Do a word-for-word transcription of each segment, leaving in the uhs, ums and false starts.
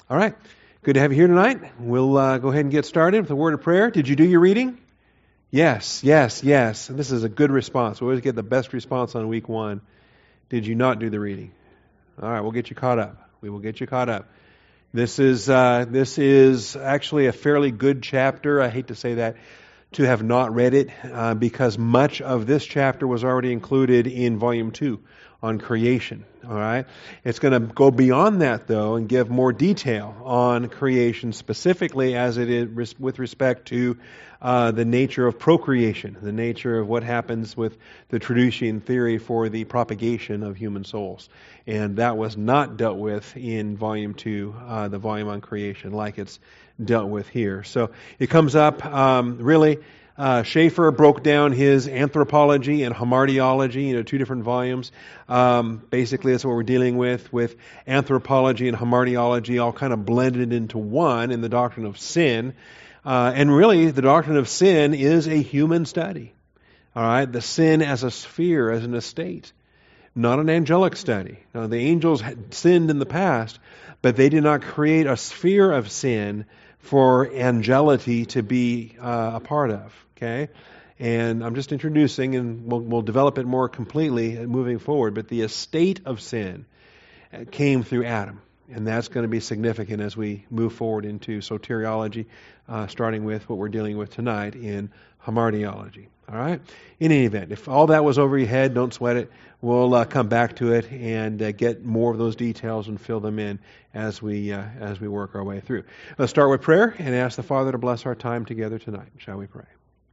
All right. Good to have you here tonight. We'll uh, go ahead and get started with a word of prayer. Did you do your reading? Yes, yes, yes. And this is a good response. We always get the best response on week one. Did you not do the reading? All right, we'll get you caught up. We will get you caught up. This is uh, this is actually a fairly good chapter. I hate to say that, to have not read it, uh, because much of this chapter was already included in volume two on creation. All right, it's going to go beyond that though and give more detail on creation, specifically as it is with respect to uh, the nature of procreation, the nature of what happens with the Traducian theory for the propagation of human souls, and that was not dealt with in volume two, uh, the volume on creation, like it's dealt with here. So it comes up um, really. Uh, Schaeffer broke down his anthropology and hamartiology, you know, two different volumes. Um, basically, that's what we're dealing with, with anthropology and hamartiology all kind of blended into one in the doctrine of sin. Uh, and really, the doctrine of sin is a human study. All right, the sin as a sphere, as an estate, not an angelic study. Now, the angels had sinned in the past, but they did not create a sphere of sin for angelity to be uh, a part of. Okay, and I'm just introducing, and we'll, we'll develop it more completely moving forward. But the estate of sin came through Adam, and that's going to be significant as we move forward into soteriology, uh, starting with what we're dealing with tonight in hamartiology. All right. In any event, if all that was over your head, don't sweat it. We'll uh, come back to it and uh, get more of those details and fill them in as we uh, as we work our way through. Let's start with prayer and ask the Father to bless our time together tonight. Shall we pray?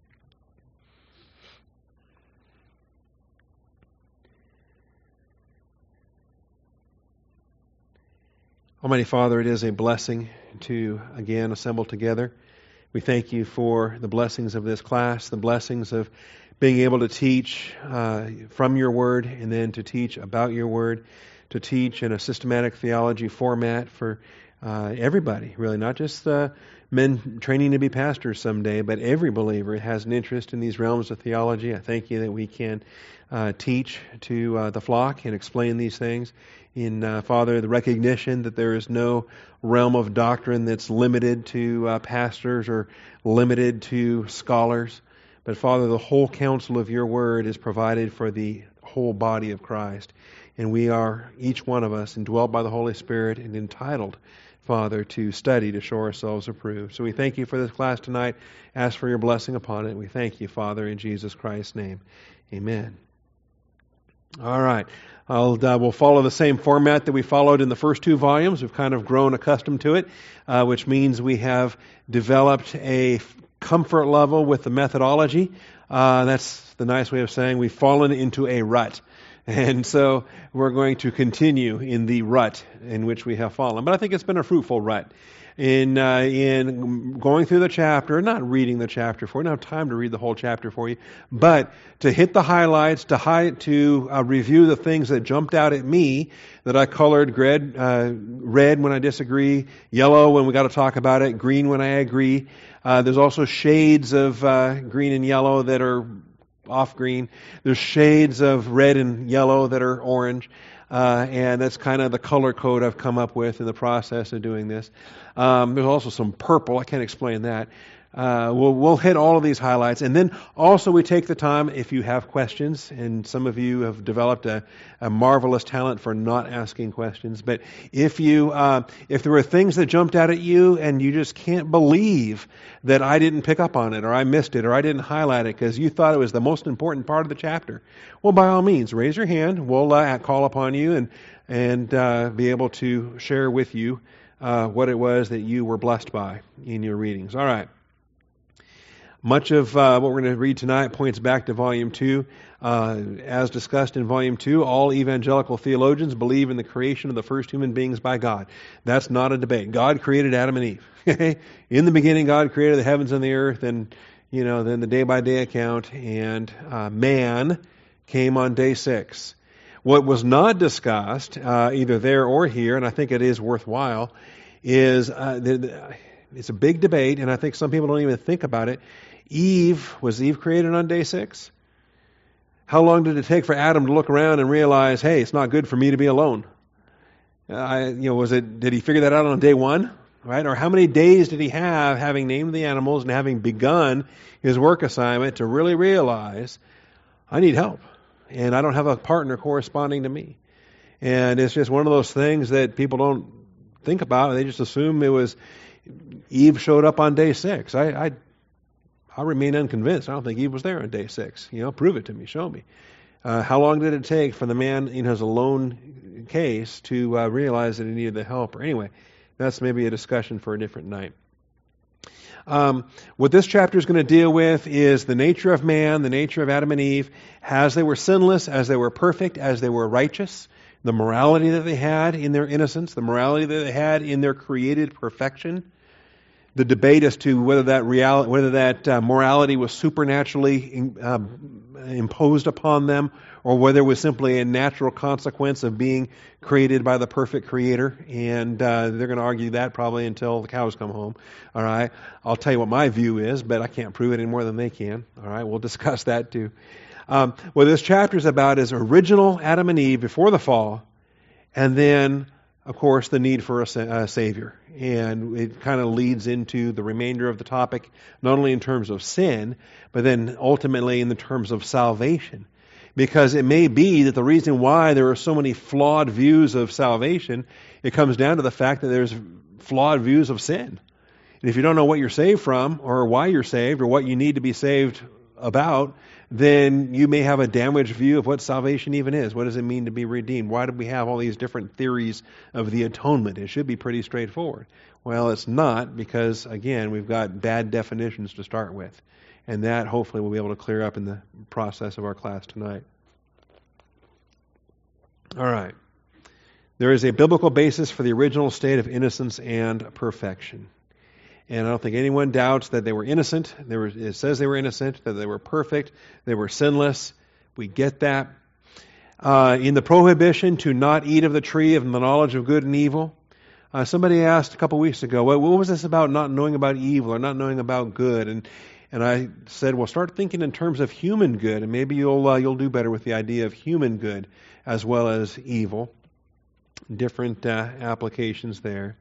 Almighty Father, it is a blessing to again assemble together. We thank you for the blessings of this class, the blessings of being able to teach uh, from your word and then to teach about your word, to teach in a systematic theology format for uh, everybody, really, not just the men training to be pastors someday, but every believer has an interest in these realms of theology. I thank you that we can uh, teach to uh, the flock and explain these things. In, uh, Father, the recognition that there is no realm of doctrine that's limited to uh, pastors or limited to scholars. But, Father, the whole counsel of your word is provided for the whole body of Christ. And we are, each one of us, indwelt by the Holy Spirit and entitled, Father, to study to show ourselves approved. So we thank you for this class tonight. Ask for your blessing upon it. We thank you, Father, in Jesus Christ's name. Amen. All right. I'll, uh, we'll follow the same format that we followed in the first two volumes. We've kind of grown accustomed to it, uh, which means we have developed a comfort level with the methodology. Uh, that's the nice way of saying we've fallen into a rut. And so we're going to continue in the rut in which we have fallen. But I think it's been a fruitful rut. In uh, in going through the chapter, not reading the chapter for you, I don't have time to read the whole chapter for you, but to hit the highlights, to hi- to uh, review the things that jumped out at me, that I colored red, uh, red when I disagree, yellow when we got to talk about it, green when I agree. Uh, there's also shades of uh, green and yellow that are off green. There's shades of red and yellow that are orange. Uh, and that's kind of the color code I've come up with in the process of doing this. Um, there's also some purple. I can't explain that. Uh, we'll, we'll hit all of these highlights. And then also we take the time, if you have questions, and some of you have developed a, a marvelous talent for not asking questions, but if you, uh, if there were things that jumped out at you and you just can't believe that I didn't pick up on it, or I missed it, or I didn't highlight it because you thought it was the most important part of the chapter, well, by all means, raise your hand. We'll uh, call upon you and, and uh, be able to share with you uh, what it was that you were blessed by in your readings. All right. Much of uh, what we're going to read tonight points back to Volume two. Uh, as discussed in Volume two, all evangelical theologians believe in the creation of the first human beings by God. That's not a debate. God created Adam and Eve. In the beginning, God created the heavens and the earth, and you know, then the day-by-day account, and uh, man came on day six. What was not discussed, uh, either there or here, and I think it is worthwhile, is uh, the, the, it's a big debate, and I think some people don't even think about it. Eve, was Eve created on day six? How long did it take for Adam to look around and realize, hey, it's not good for me to be alone? Uh, you know, was it? Did he figure that out on day one? Right? Or how many days did he have, having named the animals and having begun his work assignment, to really realize, I need help, and I don't have a partner corresponding to me? And it's just one of those things that people don't think about. They just assume it was Eve showed up on day six. I, I, I remain unconvinced. I don't think Eve was there on day six. You know, prove it to me. Show me. Uh, how long did it take for the man in his alone case to uh, realize that he needed the help? Or anyway, that's maybe a discussion for a different night. Um, what this chapter is going to deal with is the nature of man, the nature of Adam and Eve, as they were sinless, as they were perfect, as they were righteous, the morality that they had in their innocence, the morality that they had in their created perfection, the debate as to whether that reality, whether that uh, morality was supernaturally in, uh, imposed upon them, or whether it was simply a natural consequence of being created by the perfect Creator. And uh, they're going to argue that probably until the cows come home. All right, I'll tell you what my view is, but I can't prove it any more than they can. All right, we'll discuss that too. Um, what this chapter is about is original Adam and Eve before the fall, and then, of course, the need for a, sa- a Savior. And it kind of leads into the remainder of the topic, not only in terms of sin, but then ultimately in the terms of salvation. Because it may be that the reason why there are so many flawed views of salvation, it comes down to the fact that there's flawed views of sin. And if you don't know what you're saved from, or why you're saved, or what you need to be saved about, then you may have a damaged view of what salvation even is. What does it mean to be redeemed? Why do we have all these different theories of the atonement? It should be pretty straightforward. Well, it's not, because, again, we've got bad definitions to start with. And that, hopefully, we'll be able to clear up in the process of our class tonight. All right. There is a biblical basis for the original state of innocence and perfection. And I don't think anyone doubts that they were innocent. They were, it says they were innocent, that they were perfect, they were sinless. We get that. Uh, in the prohibition to not eat of the tree of the knowledge of good and evil, uh, somebody asked a couple weeks ago, well, what was this about not knowing about evil or not knowing about good? And and I said, well, start thinking in terms of human good, and maybe you'll uh, you'll do better with the idea of human good as well as evil. Different uh, applications there.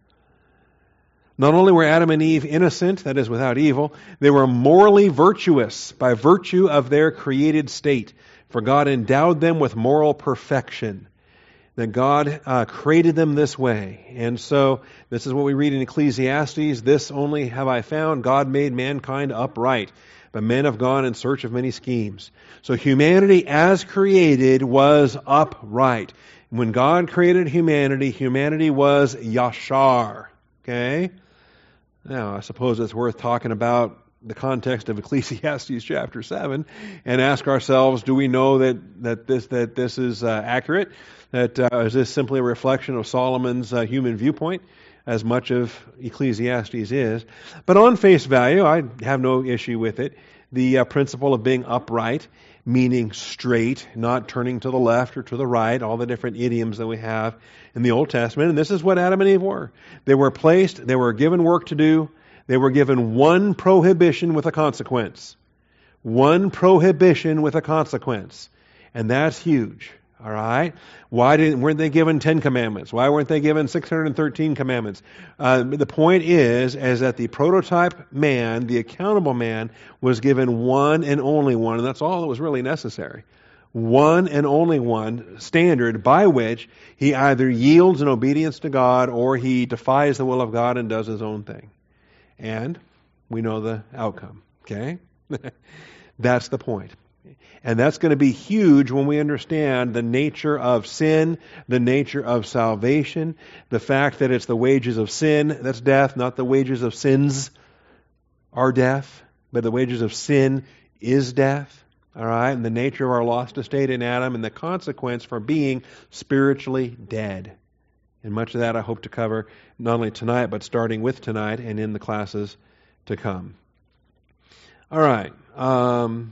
Not only were Adam and Eve innocent, that is, without evil, they were morally virtuous by virtue of their created state. For God endowed them with moral perfection. That God uh, created them this way. And so, this is what we read in Ecclesiastes. This only have I found, God made mankind upright, but men have gone in search of many schemes. So humanity as created was upright. When God created humanity, humanity was yashar. Okay? Now, I suppose it's worth talking about the context of Ecclesiastes chapter seven and ask ourselves, do we know that, that this that this is uh, accurate? That uh, is this simply a reflection of Solomon's uh, human viewpoint, as much of Ecclesiastes is? But on face value, I have no issue with it. The uh, principle of being upright, meaning straight, not turning to the left or to the right, all the different idioms that we have in the Old Testament. And this is what Adam and Eve were. They were placed, they were given work to do. They were given one prohibition with a consequence. One prohibition with a consequence. And that's huge. All right? Why didn't, weren't they given ten commandments? Why weren't they given six hundred thirteen commandments? Uh, the point is, is that the prototype man, the accountable man, was given one and only one, and that's all that was really necessary. One and only one standard by which he either yields in obedience to God or he defies the will of God and does his own thing. And we know the outcome. Okay? That's the point. And that's going to be huge when we understand the nature of sin, the nature of salvation, the fact that it's the wages of sin that's death, not the wages of sins are death, but the wages of sin is death. All right? And the nature of our lost estate in Adam and the consequence for being spiritually dead. And much of that I hope to cover not only tonight, but starting with tonight and in the classes to come. All right. Um,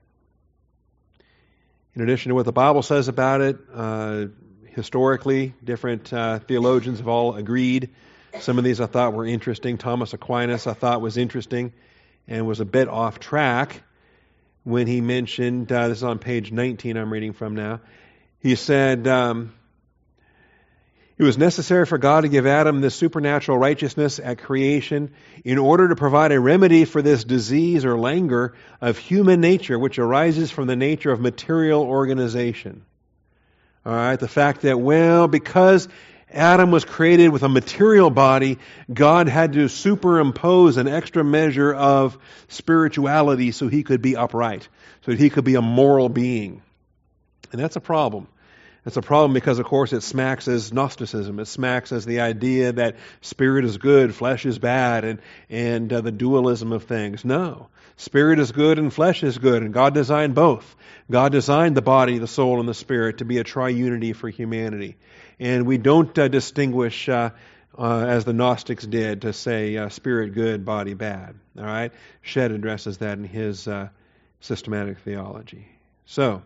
in addition to what the Bible says about it, uh, historically, different uh, theologians have all agreed. Some of these I thought were interesting. Thomas Aquinas I thought was interesting and was a bit off track when he mentioned, uh, this is on page nineteen I'm reading from now, he said, um, It was necessary for God to give Adam this supernatural righteousness at creation in order to provide a remedy for this disease or languor of human nature, which arises from the nature of material organization. All right, the fact that, well, because Adam was created with a material body, God had to superimpose an extra measure of spirituality so he could be upright, so that he could be a moral being. And that's a problem. It's a problem because, of course, it smacks as Gnosticism. It smacks as the idea that spirit is good, flesh is bad, and, and uh, the dualism of things. No. Spirit is good and flesh is good, and God designed both. God designed the body, the soul, and the spirit to be a triunity for humanity. And we don't uh, distinguish, uh, uh, as the Gnostics did, to say uh, spirit good, body bad. All right? Shedd addresses that in his uh, systematic theology. So,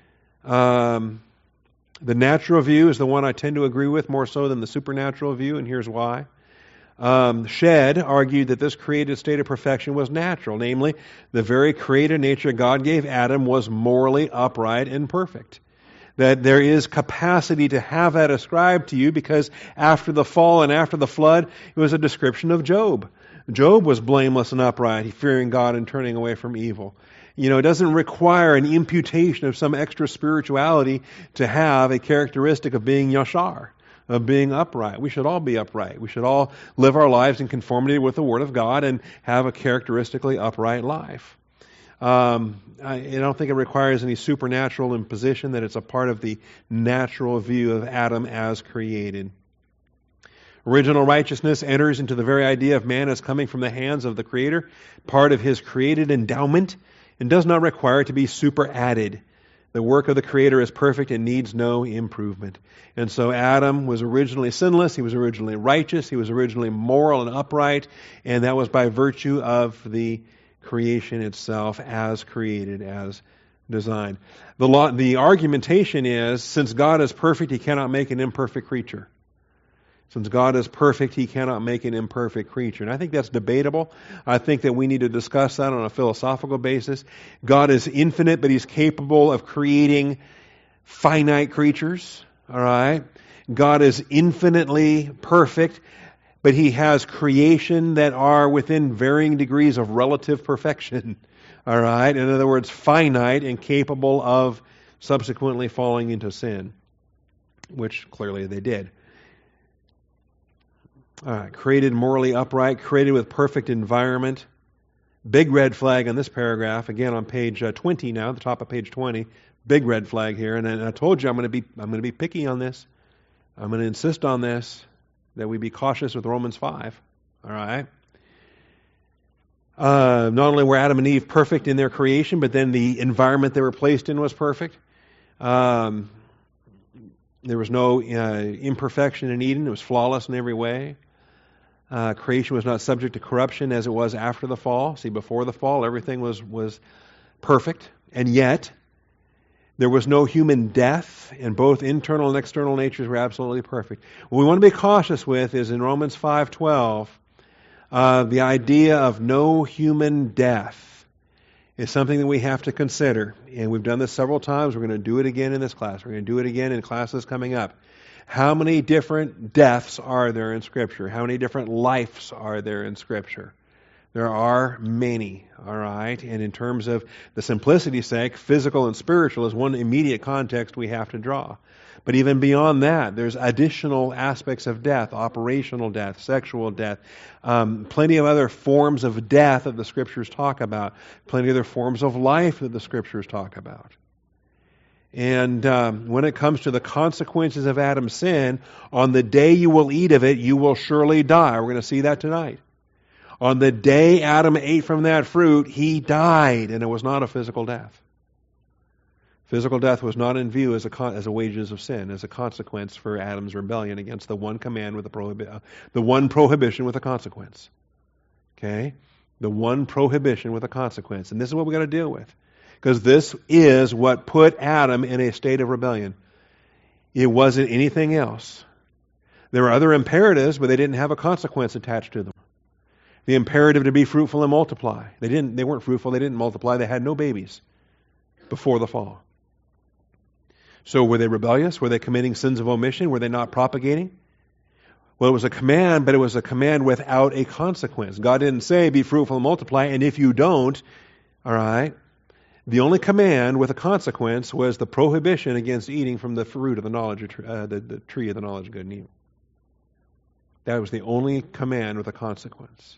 um... the natural view is the one I tend to agree with more so than the supernatural view, and here's why. Um, Shedd argued that this created state of perfection was natural, namely, the very created nature God gave Adam was morally upright and perfect. That there is capacity to have that ascribed to you because after the fall and after the flood, it was a description of Job. Job was blameless and upright, fearing God and turning away from evil. You know, it doesn't require an imputation of some extra spirituality to have a characteristic of being yashar, of being upright. We should all be upright. We should all live our lives in conformity with the Word of God and have a characteristically upright life. Um, I, I don't think it requires any supernatural imposition, that it's a part of the natural view of Adam as created. Original righteousness enters into the very idea of man as coming from the hands of the Creator, part of His created endowment, and does not require to be superadded. The work of the Creator is perfect and needs no improvement. And so Adam was originally sinless, he was originally righteous, he was originally moral and upright, and that was by virtue of the creation itself as created, as designed. The law, the argumentation is, since God is perfect, He cannot make an imperfect creature. Since God is perfect, He cannot make an imperfect creature. And I think that's debatable. I think that we need to discuss that on a philosophical basis. God is infinite, but He's capable of creating finite creatures. All right? God is infinitely perfect, but He has creation that are within varying degrees of relative perfection. All right? In other words, finite and capable of subsequently falling into sin, which clearly they did. Uh, created morally upright, created with perfect environment. Big red flag on this paragraph, again on page uh, twenty now, the top of page twenty. Big red flag here, and, and I told you I'm going to be I'm going to be picky on this. I'm going to insist on this, that we be cautious with Romans five. All right. Uh, not only were Adam and Eve perfect in their creation, but then the environment they were placed in was perfect. Um, there was no uh, imperfection in Eden; it was flawless in every way. Uh, creation was not subject to corruption as it was after the fall. See, before the fall, everything was, was perfect. And yet, there was no human death, and both internal and external natures were absolutely perfect. What we want to be cautious with is in Romans five twelve, uh, the idea of no human death is something that we have to consider. And we've done this several times. We're going to do it again in this class. We're going to do it again in classes coming up. How many different deaths are there in Scripture? How many different lives are there in Scripture? There are many, all right? And in terms of the simplicity's sake, physical and spiritual is one immediate context we have to draw. But even beyond that, there's additional aspects of death, operational death, sexual death, um, plenty of other forms of death that the Scriptures talk about, plenty of other forms of life that the Scriptures talk about. And um, when it comes to the consequences of Adam's sin, on the day you will eat of it, you will surely die. We're going to see that tonight. On the day Adam ate from that fruit, he died, and it was not a physical death. Physical death was not in view as a con- as a wages of sin, as a consequence for Adam's rebellion against the one command with a prohibi- uh, the one prohibition with a consequence. Okay, the one prohibition with a consequence, and this is what we got to deal with. Because this is what put Adam in a state of rebellion. It wasn't anything else. There were other imperatives, but they didn't have a consequence attached to them. The imperative to be fruitful and multiply. They didn't. They weren't fruitful. They didn't multiply. They had no babies before the fall. So were they rebellious? Were they committing sins of omission? Were they not propagating? Well, it was a command, but it was a command without a consequence. God didn't say, be fruitful and multiply, and if you don't, all right, the only command with a consequence was the prohibition against eating from the fruit of the knowledge of, uh, the, the tree of the knowledge of good and evil. That was the only command with a consequence.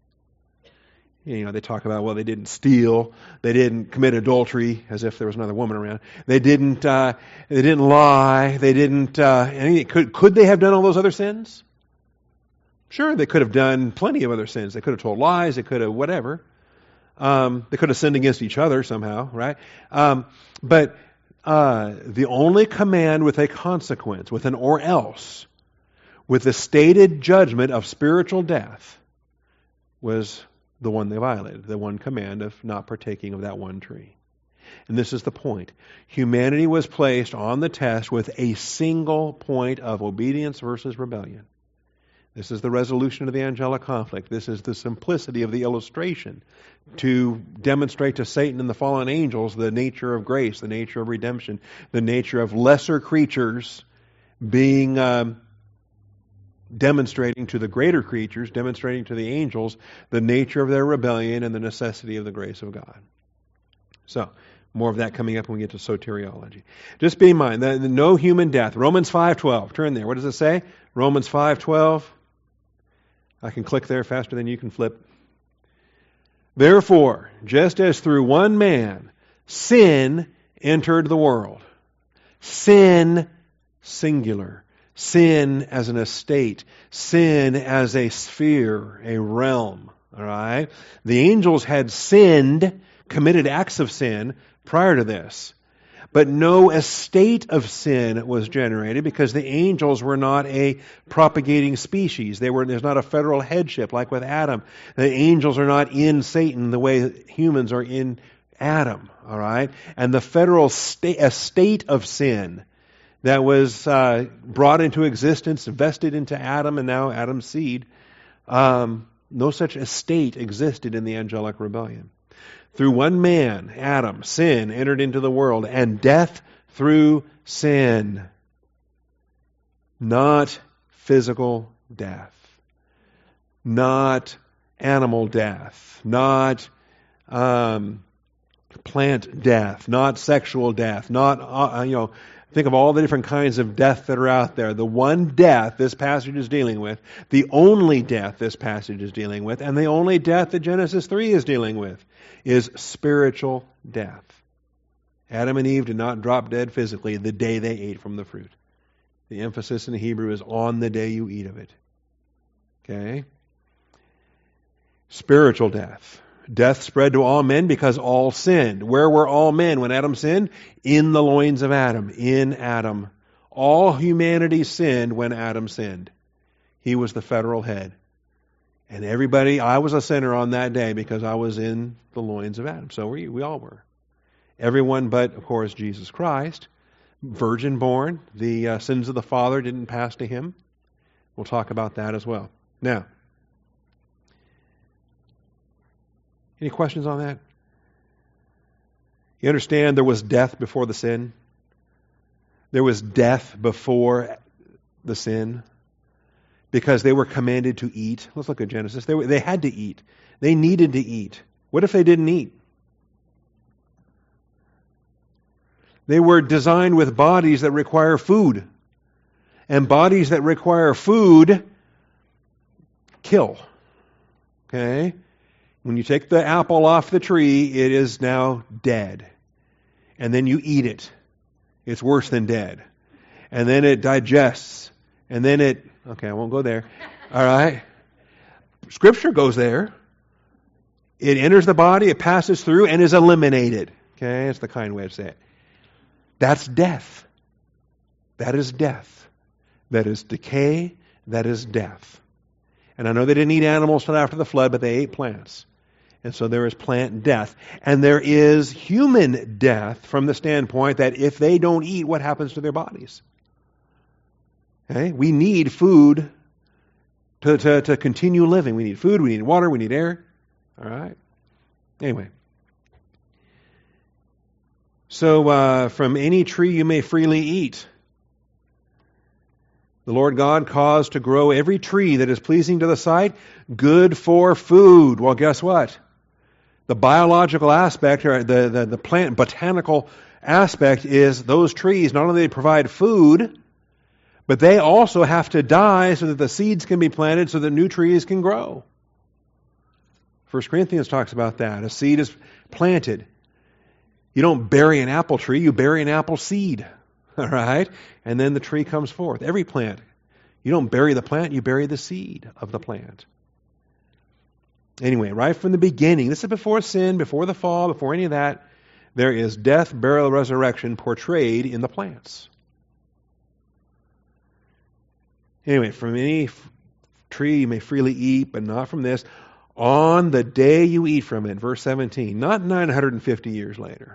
You know, they talk about, well, they didn't steal, they didn't commit adultery, as if there was another woman around. They didn't, uh, they didn't lie, they didn't. Uh, anything. Could could they have done all those other sins? Sure, they could have done plenty of other sins. They could have told lies, they could have whatever. Um, they could have sinned against each other somehow, right? Um, but uh, the only command with a consequence, with an or else, with the stated judgment of spiritual death, was the one they violated, the one command of not partaking of that one tree. And this is the point. Humanity was placed on the test with a single point of obedience versus rebellion. This is the resolution of the angelic conflict. This is the simplicity of the illustration to demonstrate to Satan and the fallen angels the nature of grace, the nature of redemption, the nature of lesser creatures being um, demonstrating to the greater creatures, demonstrating to the angels the nature of their rebellion and the necessity of the grace of God. So, more of that coming up when we get to soteriology. Just be in mind that no human death. Romans five twelve. Turn there. What does it say? Romans five twelve. I can click there faster than you can flip. Therefore, just as through one man sin entered the world. Sin, singular. Sin as an estate. Sin as a sphere, a realm. All right? The angels had sinned, committed acts of sin prior to this. But no estate of sin was generated because the angels were not a propagating species. They were, there's not a federal headship like with Adam. The angels are not in Satan the way humans are in Adam. All right? And the federal sta- estate of sin that was uh, brought into existence, vested into Adam and now Adam's seed, um, no such estate existed in the angelic rebellion. Through one man, Adam, sin entered into the world, and death through sin. Not physical death. Not animal death. Not um, plant death. Not sexual death. Not, uh, you know, think of all the different kinds of death that are out there. The one death this passage is dealing with, the only death this passage is dealing with, and the only death that Genesis three is dealing with, is spiritual death. Adam and Eve did not drop dead physically the day they ate from the fruit. The emphasis in the Hebrew is on the day you eat of it. Okay? Spiritual death. Death spread to all men because all sinned. Where were all men when Adam sinned? In the loins of Adam. In Adam. All humanity sinned when Adam sinned. He was the federal head. And everybody, I was a sinner on that day because I was in the loins of Adam. So we, we all were. Everyone but, of course, Jesus Christ. Virgin born. The uh, sins of the Father didn't pass to him. We'll talk about that as well. Now, any questions on that? You understand there was death before the sin? There was death before the sin because they were commanded to eat. Let's look at Genesis. They, were, they had to eat. They needed to eat. What if they didn't eat? They were designed with bodies that require food. And bodies that require food kill. Okay? When you take the apple off the tree, it is now dead. And then you eat it. It's worse than dead. And then it digests. And then it, okay, I won't go there. All right? Scripture goes there. It enters the body, it passes through, and is eliminated. Okay? That's the kind way to say it. That's death. That is death. That is decay. That is death. And I know they didn't eat animals until after the flood, but they ate plants. And so there is plant death. And there is human death from the standpoint that if they don't eat, what happens to their bodies? Okay? We need food to, to, to continue living. We need food, we need water, we need air. All right? Anyway. So uh, from any tree you may freely eat. The Lord God caused to grow every tree that is pleasing to the sight, good for food. Well, guess what? The biological aspect, or the, the, the plant botanical aspect, is those trees not only provide food, but they also have to die so that the seeds can be planted so that new trees can grow. First Corinthians talks about that. A seed is planted. You don't bury an apple tree, you bury an apple seed. All right? And then the tree comes forth. Every plant. You don't bury the plant, you bury the seed of the plant. Anyway, right from the beginning, this is before sin, before the fall, before any of that, there is death, burial, resurrection portrayed in the plants. Anyway, from any f- tree you may freely eat, but not from this. On the day you eat from it, verse seventeen, not nine hundred fifty years later.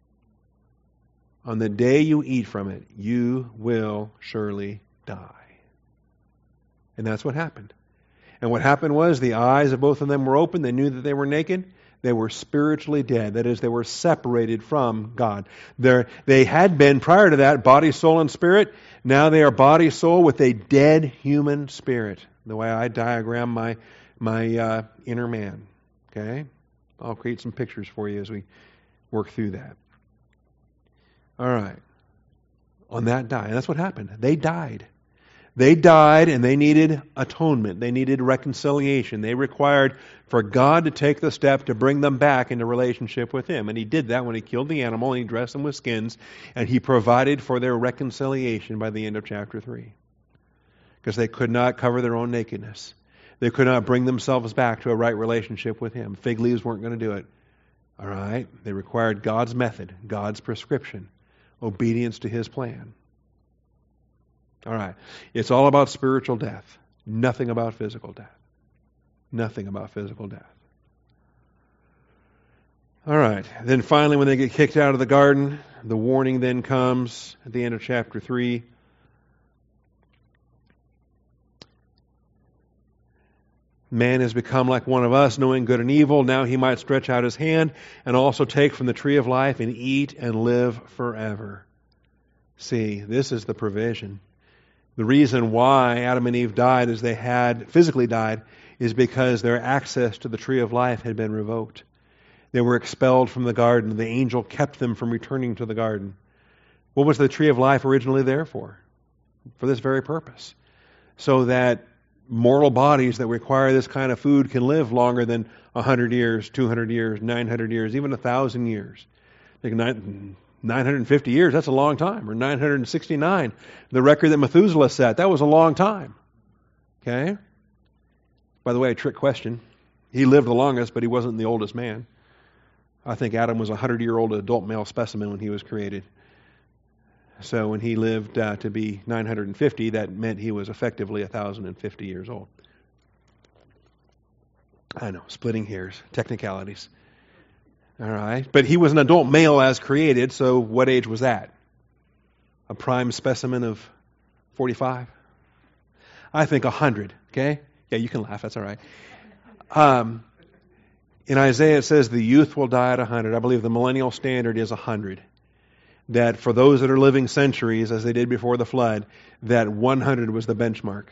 On the day you eat from it, you will surely die. And that's what happened. And what happened was the eyes of both of them were open. They knew that they were naked. They were spiritually dead. That is, they were separated from God. They're, they had been, prior to that, body, soul, and spirit. Now they are body, soul with a dead human spirit. The way I diagram my, my uh, inner man. Okay? I'll create some pictures for you as we work through that. All right. On that die. And that's what happened. They died. They died and they needed atonement. They needed reconciliation. They required for God to take the step to bring them back into relationship with Him. And He did that when He killed the animal and He dressed them with skins. And He provided for their reconciliation by the end of chapter three. Because they could not cover their own nakedness. They could not bring themselves back to a right relationship with Him. Fig leaves weren't going to do it. All right? They required God's method, God's prescription, obedience to His plan. All right. It's all about spiritual death. Nothing about physical death. Nothing about physical death. All right. Then finally, when they get kicked out of the garden, the warning then comes at the end of chapter three. Man has become like one of us, knowing good and evil. Now he might stretch out his hand and also take from the tree of life and eat and live forever. See, this is the provision. The reason why Adam and Eve died as they had, physically died, is because their access to the tree of life had been revoked. They were expelled from the garden. The angel kept them from returning to the garden. What was the tree of life originally there for? For this very purpose. So that mortal bodies that require this kind of food can live longer than one hundred years, two hundred years, nine hundred years, even one thousand years. They can nine hundred fifty years, that's a long time. Or nine hundred sixty-nine, the record that Methuselah set, that was a long time. Okay? By the way, a trick question. He lived the longest, but he wasn't the oldest man. I think Adam was a hundred-year-old adult male specimen when he was created. So when he lived uh, to be nine hundred fifty, that meant he was effectively one thousand fifty years old. I know, splitting hairs, technicalities. All right. But he was an adult male as created, so what age was that? A prime specimen of forty-five? I think one hundred, okay? Yeah, you can laugh, that's all right. Um, in Isaiah it says the youth will die at one hundred. I believe the millennial standard is one hundred. That for those that are living centuries, as they did before the flood, that one hundred was the benchmark.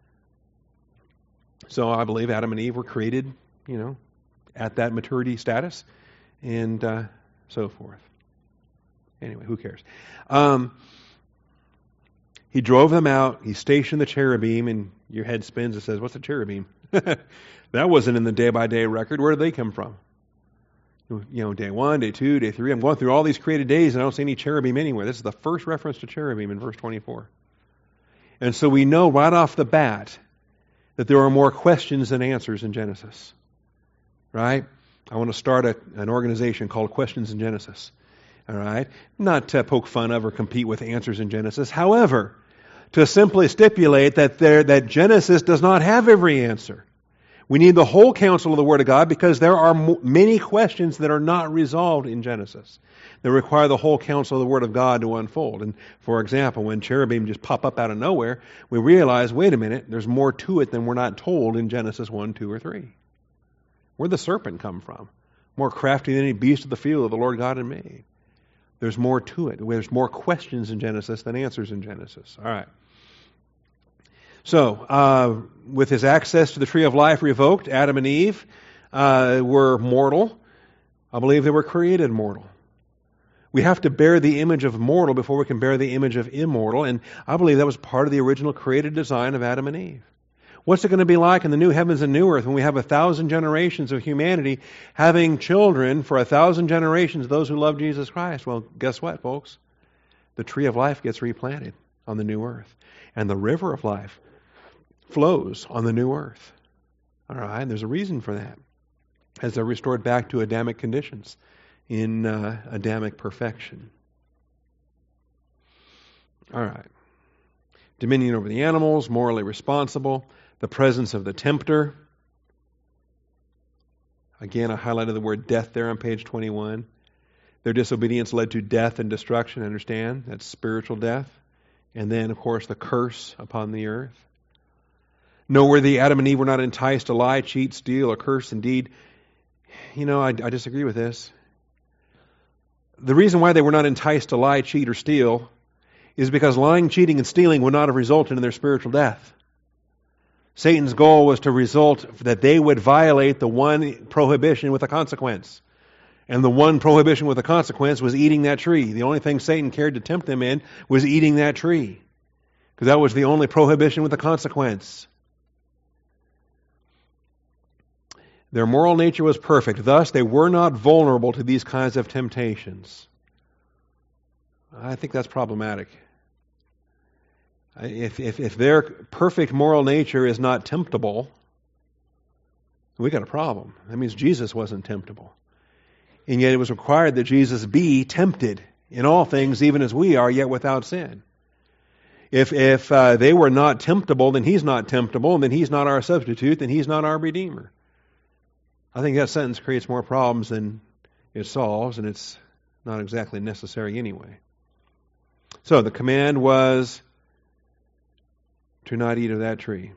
So I believe Adam and Eve were created, you know, at that maturity status. And uh, so forth. Anyway, who cares? Um, he drove them out. He stationed the cherubim, and your head spins and says, what's a cherubim? That wasn't in the day-by-day record. Where did they come from? You know, day one, day two, day three. I'm going through all these created days, and I don't see any cherubim anywhere. This is the first reference to cherubim in verse twenty-four. And so we know right off the bat that there are more questions than answers in Genesis. Right? I want to start a, an organization called Questions in Genesis. All right? Not to poke fun of or compete with answers in Genesis. However, to simply stipulate that there, that Genesis does not have every answer. We need the whole counsel of the Word of God because there are mo- many questions that are not resolved in Genesis that require the whole counsel of the Word of God to unfold. And for example, when cherubim just pop up out of nowhere, we realize, wait a minute, there's more to it than we're not told in Genesis one, two, or three. Where'd the serpent come from? More crafty than any beast of the field that the Lord God had made. There's more to it. There's more questions in Genesis than answers in Genesis. All right. So, uh, with his access to the tree of life revoked, Adam and Eve uh, were mortal. I believe they were created mortal. We have to bear the image of mortal before we can bear the image of immortal, and I believe that was part of the original created design of Adam and Eve. What's it going to be like in the new heavens and new earth when we have a thousand generations of humanity having children for a thousand generations, those who love Jesus Christ? Well, guess what, folks? The tree of life gets replanted on the new earth, and the river of life flows on the new earth. All right, and there's a reason for that, as they're restored back to Adamic conditions in uh, Adamic perfection. All right. Dominion over the animals, morally responsible, the presence of the tempter. Again, I highlighted the word death there on page twenty-one. Their disobedience led to death and destruction, understand? That's spiritual death. And then, of course, the curse upon the earth. Noteworthy, Adam and Eve were not enticed to lie, cheat, steal, or curse. Indeed, you know, I, I disagree with this. The reason why they were not enticed to lie, cheat, or steal is because lying, cheating, and stealing would not have resulted in their spiritual death. Satan's goal was to result that they would violate the one prohibition with a consequence. And the one prohibition with a consequence was eating that tree. The only thing Satan cared to tempt them in was eating that tree, because that was the only prohibition with a consequence. Their moral nature was perfect. Thus, they were not vulnerable to these kinds of temptations. I think that's problematic. If, if, if their perfect moral nature is not temptable, we got a problem. That means Jesus wasn't temptable. And yet it was required that Jesus be tempted in all things, even as we are, yet without sin. If, if uh, they were not temptable, then He's not temptable, and then He's not our substitute, then He's not our Redeemer. I think that sentence creates more problems than it solves, and it's not exactly necessary anyway. So the command was to not eat of that tree.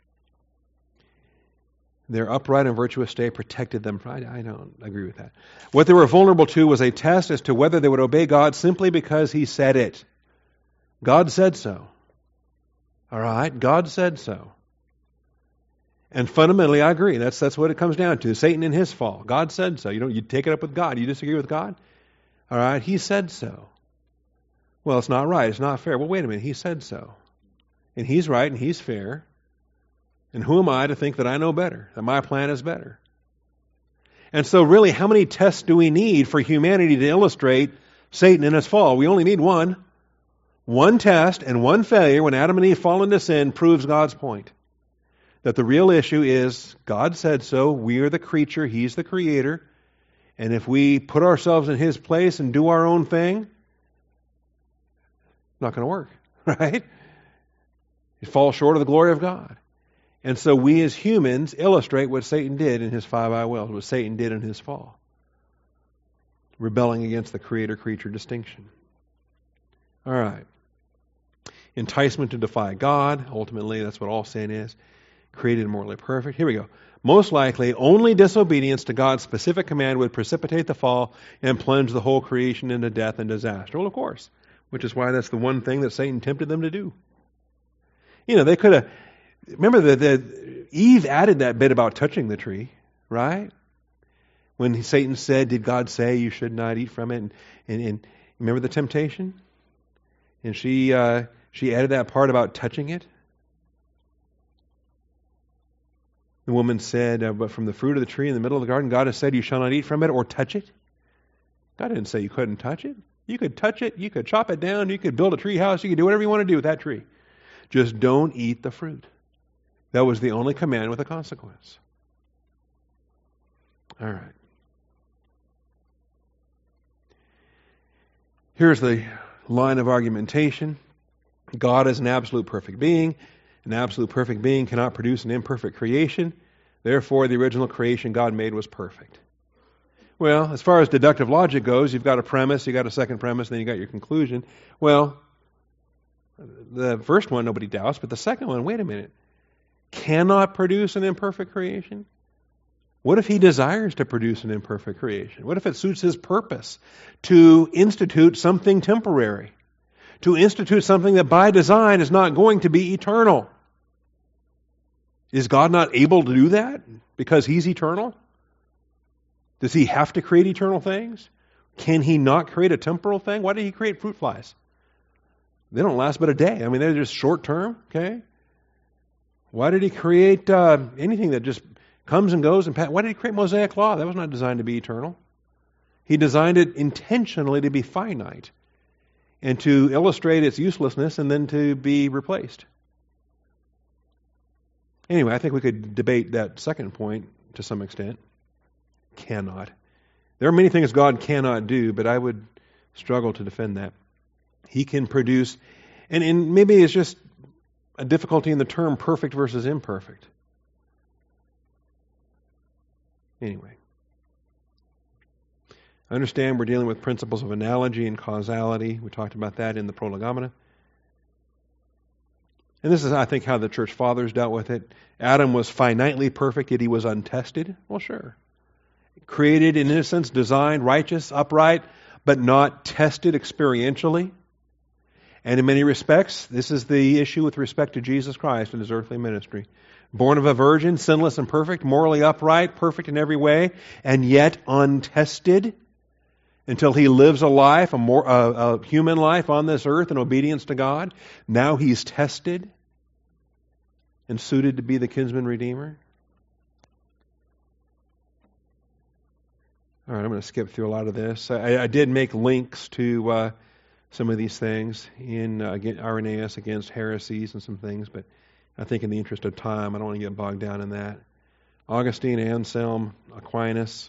Their upright and virtuous state protected them. I, I don't agree with that. What they were vulnerable to was a test as to whether they would obey God simply because He said it. God said so. All right? God said so. And fundamentally, I agree. That's that's what it comes down to. Satan and his fall. God said so. You don't you take it up with God. You disagree with God? All right? He said so. Well, it's not right. It's not fair. Well, wait a minute. He said so. And He's right and He's fair. And who am I to think that I know better, that my plan is better? And so really, how many tests do we need for humanity to illustrate Satan and his fall? We only need one. One test and one failure when Adam and Eve fall into sin proves God's point. That the real issue is God said so, we are the creature, He's the creator, and if we put ourselves in His place and do our own thing, it's not going to work, right? It falls short of the glory of God. And so we as humans illustrate what Satan did in his five I wills, what Satan did in his fall. Rebelling against the creator-creature distinction. All right. Enticement to defy God. Ultimately, that's what all sin is. Created morally perfect. Here we go. Most likely, only disobedience to God's specific command would precipitate the fall and plunge the whole creation into death and disaster. Well, of course. Which is why that's the one thing that Satan tempted them to do. You know, they could have... Remember that the, Eve added that bit about touching the tree, right? When Satan said, did God say you should not eat from it? And, and, and remember the temptation? And she uh, she added that part about touching it. The woman said, uh, but from the fruit of the tree in the middle of the garden, God has said you shall not eat from it or touch it. God didn't say you couldn't touch it. You could touch it, you could chop it down, you could build a tree house, you could do whatever you want to do with that tree. Just don't eat the fruit. That was the only command with a consequence. All right. Here's the line of argumentation. God is an absolute perfect being. An absolute perfect being cannot produce an imperfect creation. Therefore, the original creation God made was perfect. Well, as far as deductive logic goes, you've got a premise, you've got a second premise, then you've got your conclusion. Well, the first one nobody doubts, but the second one, wait a minute. Cannot produce an imperfect creation? What if he desires to produce an imperfect creation? What if it suits his purpose to institute something temporary? To institute something that by design is not going to be eternal? Is God not able to do that because he's eternal? Does he have to create eternal things? Can he not create a temporal thing? Why did he create fruit flies? They don't last but a day. I mean, they're just short term, okay? Why did he create uh, anything that just comes and goes? And pa- Why did he create mosaic law? That was not designed to be eternal. He designed it intentionally to be finite and to illustrate its uselessness and then to be replaced. Anyway, I think we could debate that second point to some extent. Cannot. There are many things God cannot do, but I would struggle to defend that. He can produce, and, and maybe it's just a difficulty in the term perfect versus imperfect. Anyway. I understand we're dealing with principles of analogy and causality. We talked about that in the Prolegomena. And this is, I think, how the church fathers dealt with it. Adam was finitely perfect, yet he was untested. Well, sure. Created in innocence, designed, righteous, upright, but not tested experientially. And in many respects, this is the issue with respect to Jesus Christ and his earthly ministry. Born of a virgin, sinless and perfect, morally upright, perfect in every way, and yet untested until he lives a life, a, more, a, a human life on this earth in obedience to God. Now he's tested and suited to be the kinsman redeemer. All right, I'm going to skip through a lot of this. I, I did make links to uh, some of these things in uh, Irenaeus against heresies and some things, but I think in the interest of time, I don't want to get bogged down in that. Augustine, Anselm, Aquinas.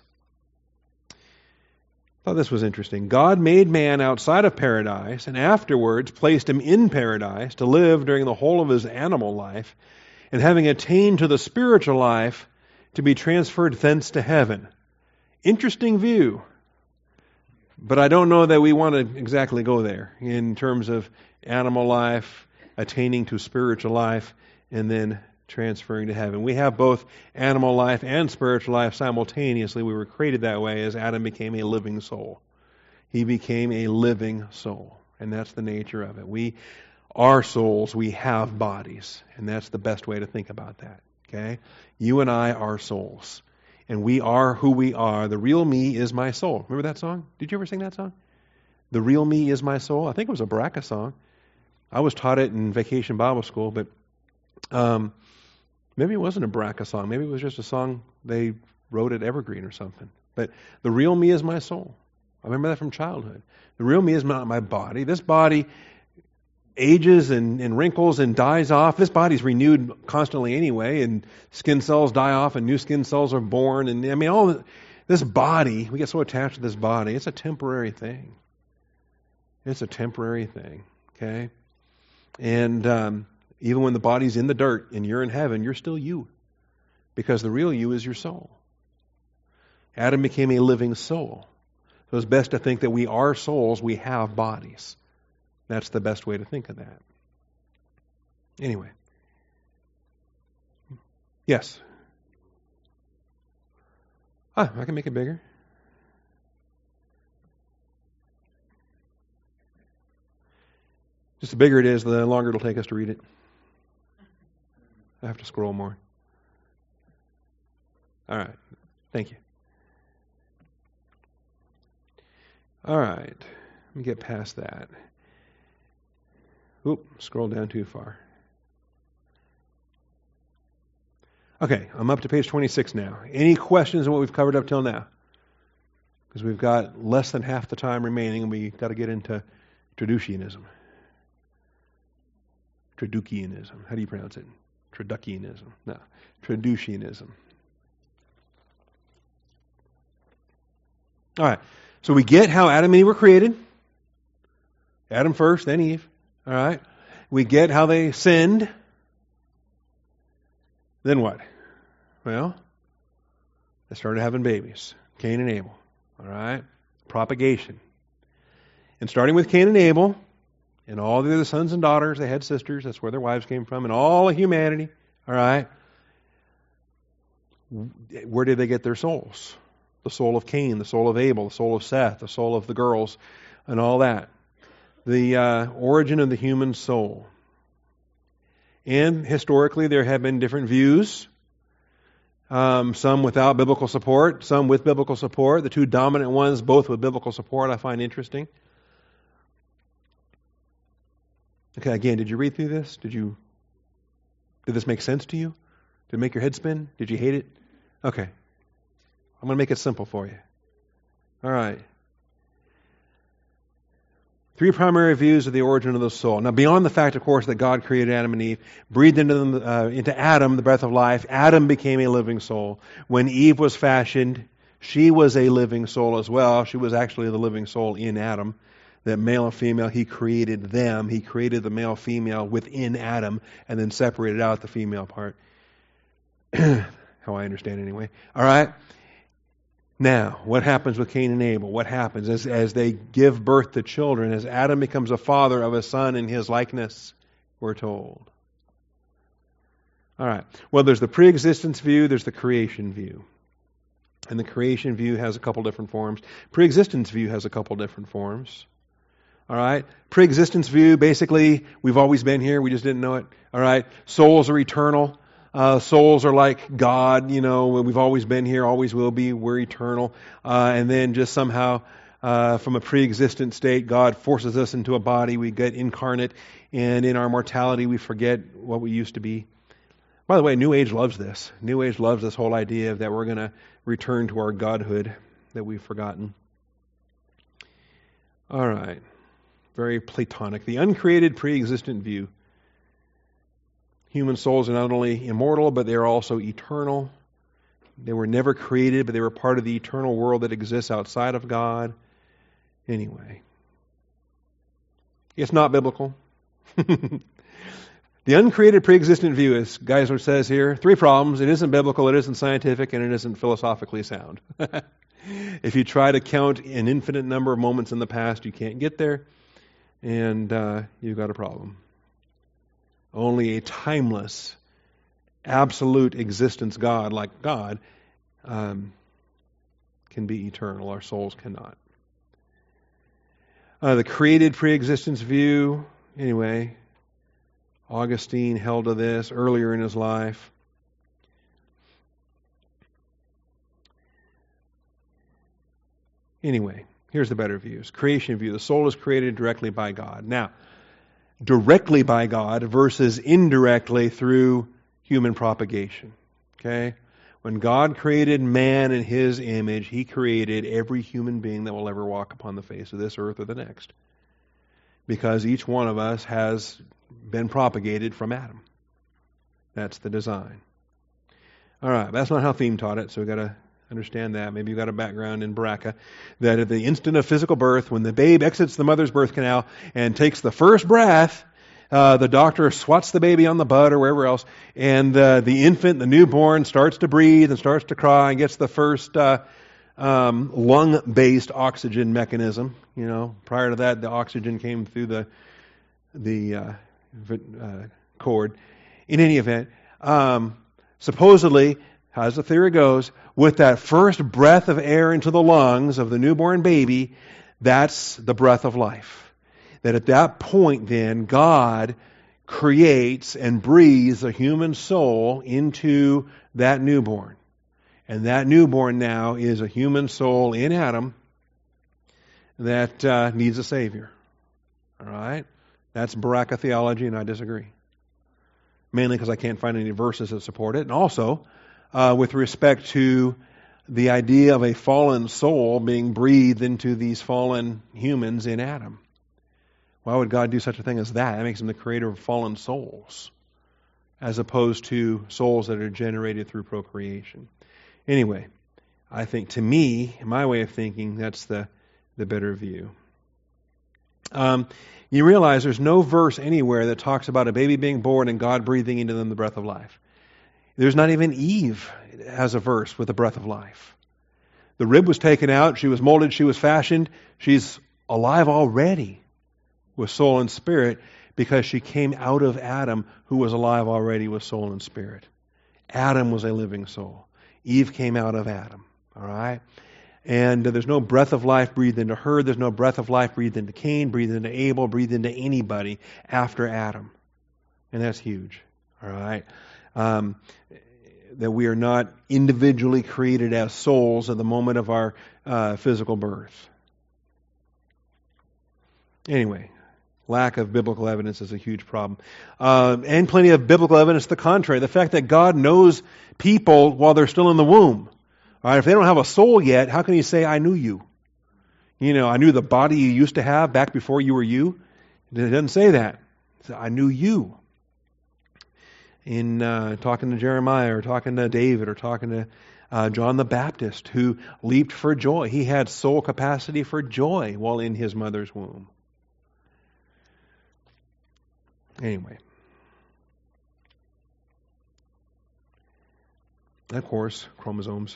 I thought this was interesting. God made man outside of paradise and afterwards placed him in paradise to live during the whole of his animal life, and having attained to the spiritual life, to be transferred thence to heaven. Interesting view, but I don't know that we want to exactly go there in terms of animal life, attaining to spiritual life, and then transferring to heaven. We have both animal life and spiritual life simultaneously. We were created that way as Adam became a living soul. He became a living soul, and that's the nature of it. We are souls, we have bodies, and that's the best way to think about that. Okay? You and I are souls. And we are who we are. The real me is my soul. Remember that song? Did you ever sing that song? The real me is my soul. I think it was a Baraka song. I was taught it in Vacation Bible School, but um, maybe it wasn't a Baraka song. Maybe it was just a song they wrote at Evergreen or something. But the real me is my soul. I remember that from childhood. The real me is not my body. This body ages and, and wrinkles and dies off. This body's renewed constantly anyway, and skin cells die off and new skin cells are born. And I mean, all this body, we get so attached to this body, it's a temporary thing. It's a temporary thing, okay? And um, even when the body's in the dirt and you're in heaven, you're still you, because the real you is your soul. Adam became a living soul. So it's best to think that we are souls, we have bodies. That's the best way to think of that. Anyway. Yes? Ah, I can make it bigger. Just the bigger it is, the longer it'll take us to read it. I have to scroll more. All right. Thank you. All right. Let me get past that. Oop, scroll down too far. Okay, I'm up to page twenty-six now. Any questions on what we've covered up till now? Because we've got less than half the time remaining, and we've got to get into Traducianism. Traducianism. How do you pronounce it? Traducianism. No, Traducianism. All right, so we get how Adam and Eve were created. Adam first, then Eve. All right. We get how they sinned. Then what? Well, they started having babies. Cain and Abel. All right. Propagation. And starting with Cain and Abel, and all the other sons and daughters, they had sisters. That's where their wives came from. And all of humanity. All right. where did they get their souls? The soul of Cain, the soul of Abel, the soul of Seth, the soul of the girls, and all that. The uh, origin of the human soul. And historically, there have been different views. Um, some without biblical support, some with biblical support. The two dominant ones, both with biblical support, I find interesting. Okay, again, did you read through this? Did you? Did this make sense to you? Did it make your head spin? Did you hate it? Okay. I'm going to make it simple for you. All right. Three primary views of the origin of the soul. Now, beyond the fact, of course, that God created Adam and Eve, breathed into them, uh, into Adam the breath of life, Adam became a living soul. When Eve was fashioned, she was a living soul as well. She was actually the living soul in Adam. That male and female, He created them. He created the male female within Adam and then separated out the female part. How I understand it anyway. All right. Now, what happens with Cain and Abel? What happens as, as they give birth to children, as Adam becomes a father of a son in his likeness, we're told. All right. Well, there's the pre-existence view, there's the creation view. And the creation view has a couple different forms. Pre-existence view has a couple different forms. All right. Pre-existence view, basically, we've always been here, we just didn't know it. All right. Souls are eternal. Uh, souls are like God, you know, we've always been here, always will be, we're eternal. Uh, and then just somehow, uh, from a pre-existent state, God forces us into a body, we get incarnate, and in our mortality we forget what we used to be. By the way, New Age loves this. New Age loves this whole idea that we're going to return to our godhood that we've forgotten. All right. Very Platonic. The uncreated pre-existent view. Human souls are not only immortal, but they are also eternal. They were never created, but they were part of the eternal world that exists outside of God. Anyway. It's not biblical. The uncreated pre-existent view, as Geisler says here, three problems. It isn't biblical, it isn't scientific, and it isn't philosophically sound. If you try to count an infinite number of moments in the past, you can't get there, and uh, you've got a problem. Only a timeless, absolute existence God, like God, um, can be eternal. Our souls cannot. Uh, the created pre-existence view, anyway, Augustine held to this earlier in his life. Anyway, here's the better views. Creation view. The soul is created directly by God. Now, directly by God versus indirectly through human propagation. Okay? When God created man in His image, He created every human being that will ever walk upon the face of this earth or the next. Because each one of us has been propagated from Adam. That's the design. All right, that's not how Theme taught it, so we've got to understand that. Maybe you've got a background in Baraka. That at the instant of physical birth, when the babe exits the mother's birth canal and takes the first breath, uh, the doctor swats the baby on the butt or wherever else, and uh, the infant, the newborn, starts to breathe and starts to cry and gets the first uh, um, lung-based oxygen mechanism. You know, prior to that, the oxygen came through the the uh, uh, cord. In any event, um, supposedly, as the theory goes, with that first breath of air into the lungs of the newborn baby, that's the breath of life. That at that point then, God creates and breathes a human soul into that newborn. And that newborn now is a human soul in Adam that uh, needs a Savior. All right? That's Baraka theology, and I disagree. Mainly because I can't find any verses that support it. And also, Uh, with respect to the idea of a fallen soul being breathed into these fallen humans in Adam. Why would God do such a thing as that? That makes Him the creator of fallen souls, as opposed to souls that are generated through procreation. Anyway, I think, to me, in my way of thinking, that's the, the better view. Um, you realize there's no verse anywhere that talks about a baby being born and God breathing into them the breath of life. There's not even Eve has a verse with the breath of life. The rib was taken out, she was molded, she was fashioned. She's alive already with soul and spirit because she came out of Adam, who was alive already with soul and spirit. Adam was a living soul. Eve came out of Adam. All right? And uh, there's no breath of life breathed into her. There's no breath of life breathed into Cain, breathed into Abel, breathed into anybody after Adam. And that's huge. All right? Um, that we are not individually created as souls at the moment of our uh, physical birth. Anyway, lack of biblical evidence is a huge problem. Uh, and plenty of biblical evidence to the contrary. The fact that God knows people while they're still in the womb. All right, if they don't have a soul yet, how can He say, I knew you? You know, I knew the body you used to have back before you were you. It doesn't say that. It says, I knew you. In uh, talking to Jeremiah or talking to David or talking to uh, John the Baptist, who leaped for joy. He had soul capacity for joy while in his mother's womb. Anyway. Of course, chromosomes.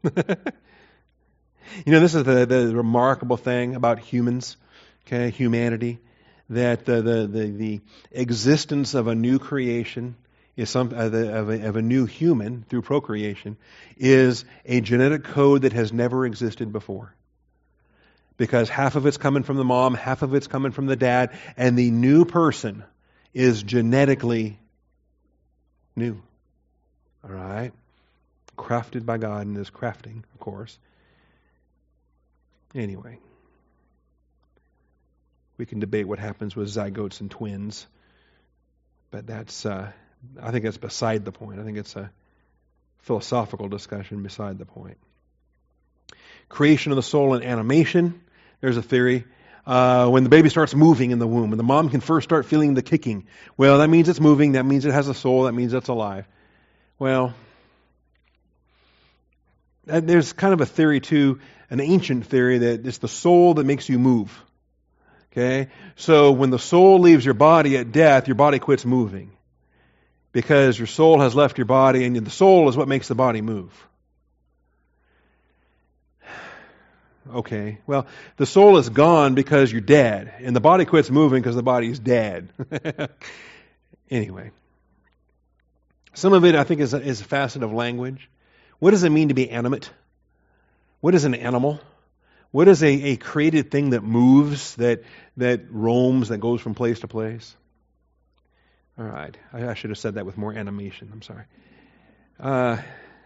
You know, this is the, the remarkable thing about humans, okay, humanity, that the, the, the, the existence of a new creation is some uh, the, of, a, of a new human through procreation is a genetic code that has never existed before. Because half of it's coming from the mom, half of it's coming from the dad, and the new person is genetically new. All right? Crafted by God in His crafting, of course. Anyway, we can debate what happens with zygotes and twins, but that's, uh, I think that's beside the point. I think it's a philosophical discussion beside the point. Creation of the soul and animation. There's a theory. Uh, when the baby starts moving in the womb, and the mom can first start feeling the kicking. Well, that means it's moving. That means it has a soul. That means it's alive. Well, there's kind of a theory too, an ancient theory, that it's the soul that makes you move. Okay? So when the soul leaves your body at death, your body quits moving. Because your soul has left your body, and the soul is what makes the body move. Okay, well, the soul is gone because you're dead, and the body quits moving because the body is dead. Anyway. Some of it, I think, is a, is a facet of language. What does it mean to be animate? What is an animal? What is a, a created thing that moves, that that roams, that goes from place to place? All right. I, I should have said that with more animation. I'm sorry. Uh,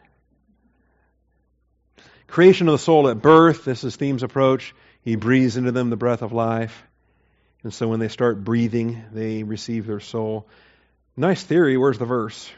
creation of the soul at birth. This is Theme's approach. He breathes into them the breath of life. And so when they start breathing, they receive their soul. Nice theory. Where's the verse?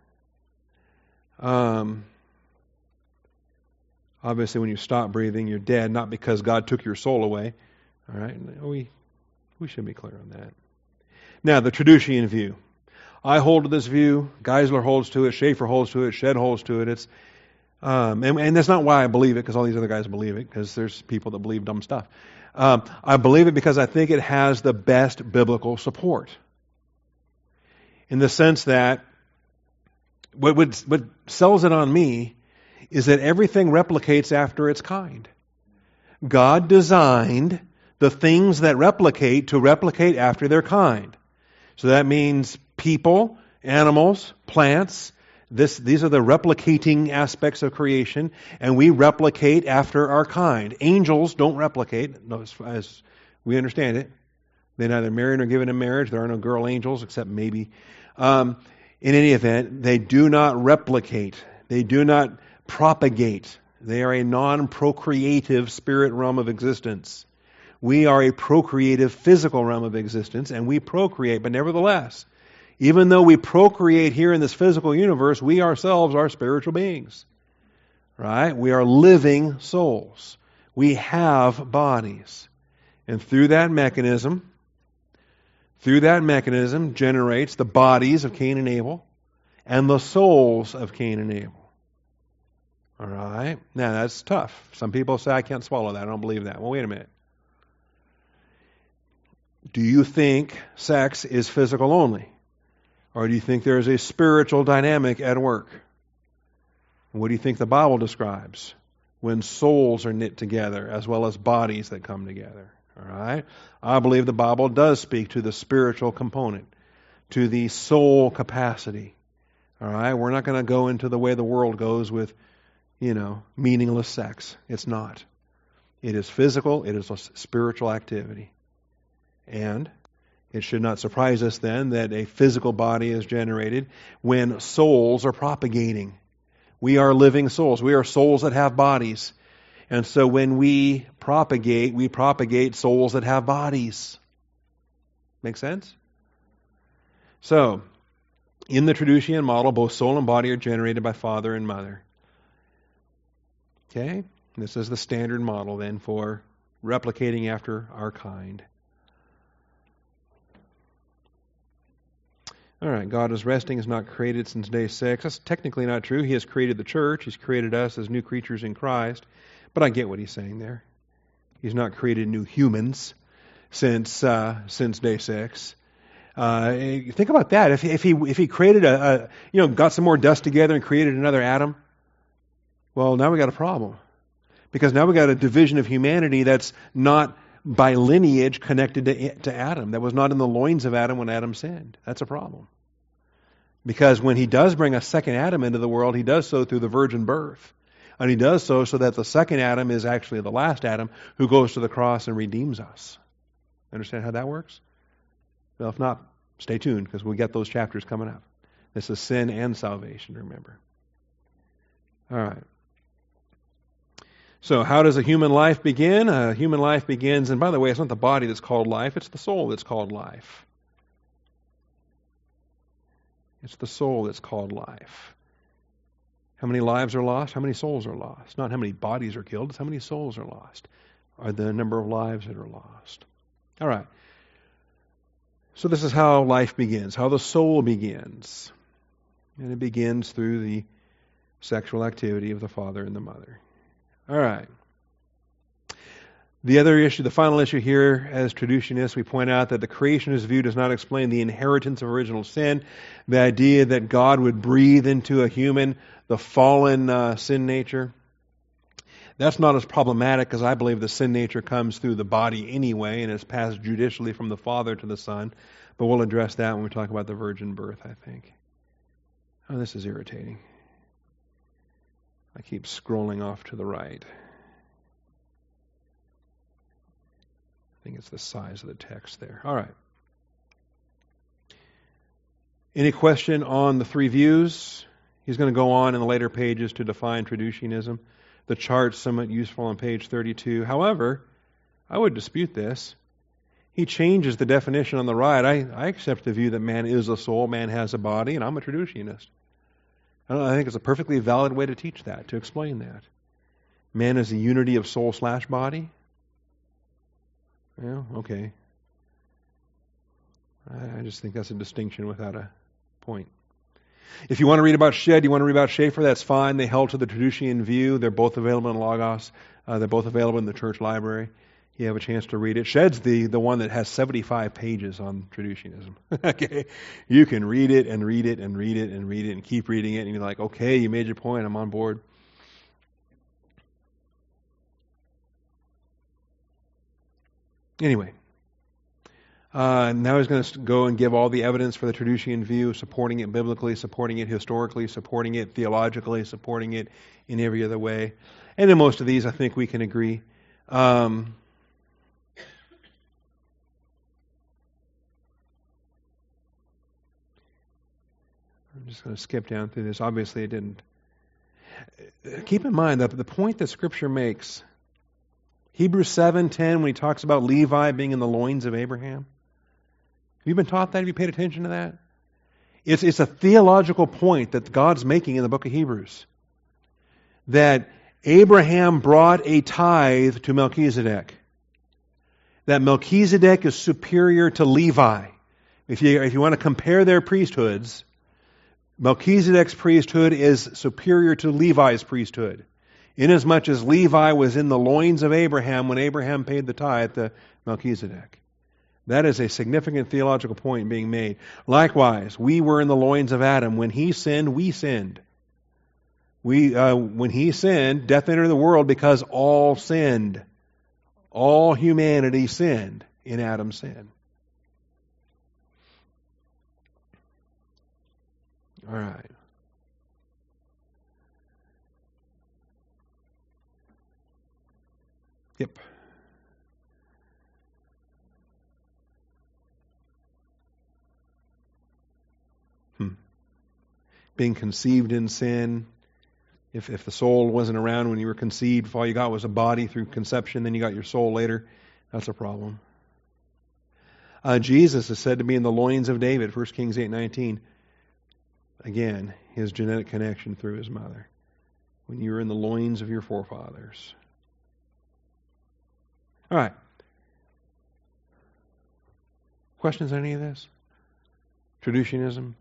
Um... Obviously, when you stop breathing, you're dead, not because God took your soul away. All right? We, we should be clear on that. Now, the Traducian view. I hold to this view. Geisler holds to it. Schaeffer holds to it. Shedd holds to it. It's, um, and, and that's not why I believe it, because all these other guys believe it, because there's people that believe dumb stuff. Um, I believe it because I think it has the best biblical support. In the sense that what, what, what sells it on me is that everything replicates after its kind. God designed the things that replicate to replicate after their kind. So that means people, animals, plants. This, these are the replicating aspects of creation, and we replicate after our kind. Angels don't replicate, as, as we understand it. They neither marry nor given in marriage. There are no girl angels, except maybe. Um, in any event, they do not replicate. They do not propagate. They are a non-procreative spirit realm of existence. We are a procreative physical realm of existence, and we procreate. But nevertheless, even though we procreate here in this physical universe, we ourselves are spiritual beings. Right? We are living souls. We have bodies. And through that mechanism, through that mechanism generates the bodies of Cain and Abel and the souls of Cain and Abel. All right? Now, that's tough. Some people say, I can't swallow that. I don't believe that. Well, wait a minute. Do you think sex is physical only? Or do you think there is a spiritual dynamic at work? What do you think the Bible describes when souls are knit together as well as bodies that come together? All right? I believe the Bible does speak to the spiritual component, to the soul capacity. All right? We're not going to go into the way the world goes with you know, meaningless sex. It's not. It is physical, it is a spiritual activity. And it should not surprise us then that a physical body is generated when souls are propagating. We are living souls. We are souls that have bodies. And so when we propagate, we propagate souls that have bodies. Make sense? So, in the Traducian model, both soul and body are generated by father and mother. Okay? This is the standard model then for replicating after our kind. All right, God is resting, is not created since day six. That's technically not true. He has created the church. He's created us as new creatures in Christ. But I get what he's saying there. He's not created new humans since uh, since day six. Uh, think about that. If, if he if he created a, a you know got some more dust together and created another Adam, well, now we got a problem, because now we got a division of humanity that's not by lineage connected to, to Adam. That was not in the loins of Adam when Adam sinned. That's a problem. Because when he does bring a second Adam into the world, he does so through the virgin birth. And he does so so that the second Adam is actually the last Adam who goes to the cross and redeems us. Understand how that works? Well, if not, stay tuned, because we'll get those chapters coming up. This is sin and salvation, remember. All right. So how does a human life begin? A human life begins, and by the way, it's not the body that's called life, it's the soul that's called life. It's the soul that's called life. How many lives are lost? How many souls are lost? Not how many bodies are killed, it's how many souls are lost. Are the number of lives that are lost. All right. So this is how life begins, how the soul begins. And it begins through the sexual activity of the father and the mother. All right. The other issue, the final issue here, as traducianists, we point out that the creationist view does not explain the inheritance of original sin. The idea that God would breathe into a human the fallen uh, sin nature. That's not as problematic, because I believe the sin nature comes through the body anyway and is passed judicially from the Father to the Son. But we'll address that when we talk about the virgin birth, I think. Oh, this is irritating. I keep scrolling off to the right. I think it's the size of the text there. All right. Any question on the three views? He's going to go on in the later pages to define traducianism. The chart's somewhat useful on page thirty-two. However, I would dispute this. He changes the definition on the right. I, I accept the view that man is a soul, man has a body, and I'm a traducianist. I, don't know, I think it's a perfectly valid way to teach that, to explain that. Man is a unity of soul slash body. Well, okay. I, I just think that's a distinction without a point. If you want to read about Shedd, you want to read about Schaeffer, that's fine. They held to the Traducian view. They're both available in Logos. Uh, they're both available in the church library. You have a chance to read it. Shedd's the, the one that has seventy-five pages on traducianism. Okay? You can read it and read it and read it and read it and keep reading it, and you're like, okay, you made your point, I'm on board. Anyway. Uh, now he's going to go and give all the evidence for the Traducian view, supporting it biblically, supporting it historically, supporting it theologically, supporting it in every other way. And in most of these, I think we can agree. Um, I'm just going to skip down through this. Obviously, it didn't. Keep in mind that the point that Scripture makes, Hebrews seven ten, when he talks about Levi being in the loins of Abraham, have you been taught that? Have you paid attention to that? It's, it's a theological point that God's making in the book of Hebrews. That Abraham brought a tithe to Melchizedek. That Melchizedek is superior to Levi. If you, if you want to compare their priesthoods, Melchizedek's priesthood is superior to Levi's priesthood. Inasmuch as Levi was in the loins of Abraham when Abraham paid the tithe to Melchizedek. That is a significant theological point being made. Likewise, we were in the loins of Adam. When he sinned, we sinned. We, uh, when he sinned, death entered the world because all sinned. All humanity sinned in Adam's sin. All right. Yep. Hmm. Being conceived in sin. If if the soul wasn't around when you were conceived, if all you got was a body through conception, then you got your soul later, that's a problem. Uh, Jesus is said to be in the loins of David, First Kings eight nineteen. Again, his genetic connection through his mother. When you were in the loins of your forefathers. All right. Questions on any of this? Traducianism?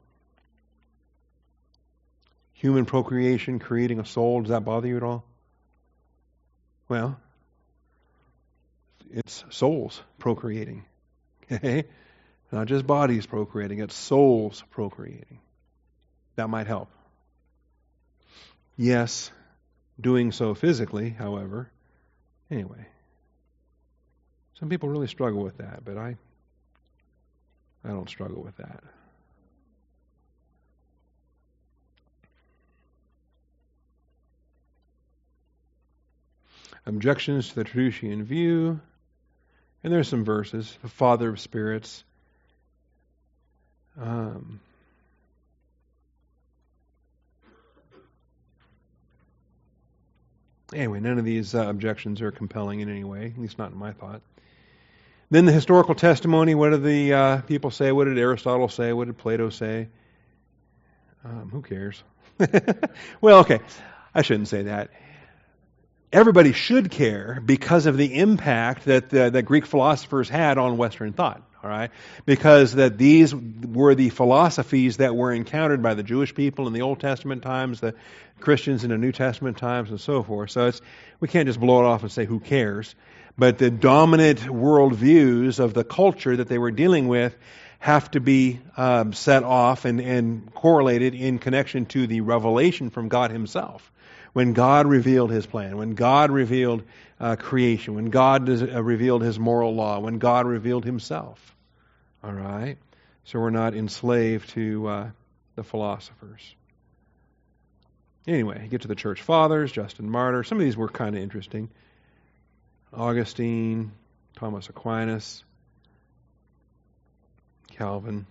Human procreation creating a soul, does that bother you at all? Well, it's souls procreating. Okay? Not just bodies procreating, it's souls procreating. That might help. Yes, doing so physically, however. Anyway. Some people really struggle with that, but I I don't struggle with that. Objections to the Traducian view. And there's some verses. The Father of Spirits. Um, anyway, none of these uh, objections are compelling in any way, at least not in my thought. Then the historical testimony. What did the uh, people say? What did Aristotle say? What did Plato say? Um, who cares? Well, okay. I shouldn't say that. Everybody should care because of the impact that the, the Greek philosophers had on Western thought. All right, because that these were the philosophies that were encountered by the Jewish people in the Old Testament times, the Christians in the New Testament times, and so forth. So it's we can't just blow it off and say who cares. But the dominant worldviews of the culture that they were dealing with have to be um, set off and, and correlated in connection to the revelation from God Himself. When God revealed His plan, when God revealed uh, creation, when God does, uh, revealed His moral law, when God revealed Himself. All right? So we're not enslaved to uh, the philosophers. Anyway, get to the church fathers, Justin Martyr. Some of these were kind of interesting. Augustine, Thomas Aquinas, Calvin.